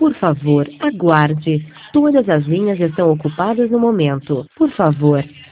Por favor, aguarde. Todas as linhas estão ocupadas no momento. Por favor,